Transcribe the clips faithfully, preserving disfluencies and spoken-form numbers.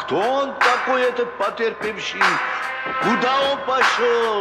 Кто он такой, этот потерпевший? Куда он пошел?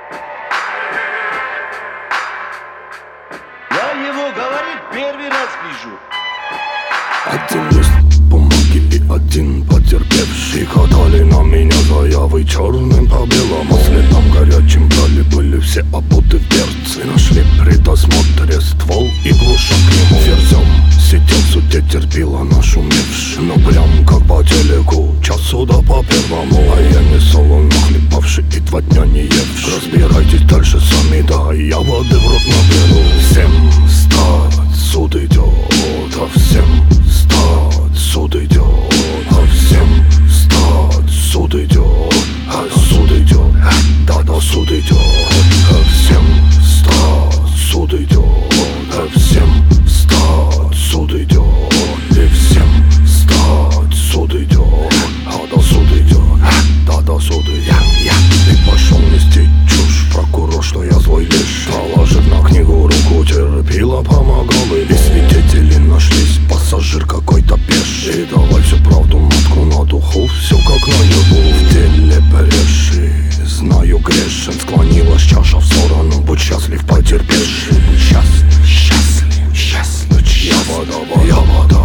Я его, говорит, первый раз вижу. Один лист бумаги и один потерпевший. Катали на меня заявы черным по белому. Следом горячим брали, были все обуты в берцы. Нашли при досмотре ствол и глушак к нему. Ферзем сидел в суде, терпила нашумевший. Ну прям как по телеку, час суда по первому. А я не солоно хлебавший и два дня не евший. Разбирайтесь дальше сами, да, я воды в рот наберу. Всем встать, суд идет, а всем встать, суд идет, а всем встать, суд идет, а суд идет, да-да, суд идет, а всем встать, суд идет, а всем встать, суд идет, и всем встать, суд идет, а да, суд идет, да-да, суд идет. И пошел нести чушь прокурор, что я злой лишь. Положив на книгу руку, терпила, помогал, и свидетели нашлись. Пассажир какой-то пеший, давай всю правду матку на духу, все как наяву. В деле бреши, знаю грешен. Склонилась чаша в сторону, будь счастлив, потерпевший. Будь счастлив, счастлив, счастлив, я вода, я вода.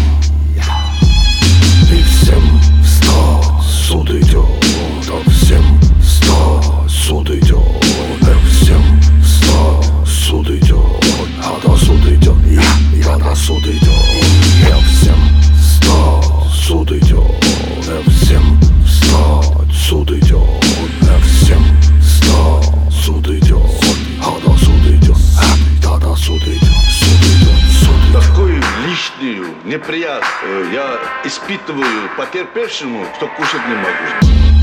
И всем встать, суд идет, а всем встать, суд идет, а всем встать, суд идет, а да, суд идет, я, я да, суд идет. Я всем встать, суд идет, а всем встать, суд идет, а всем встать, суд идет, а да, суд идет, да, да, суд идет, суд идет, суд идет. Такую лишнюю неприятность я испытываю потерпевшему, что кушать не могу.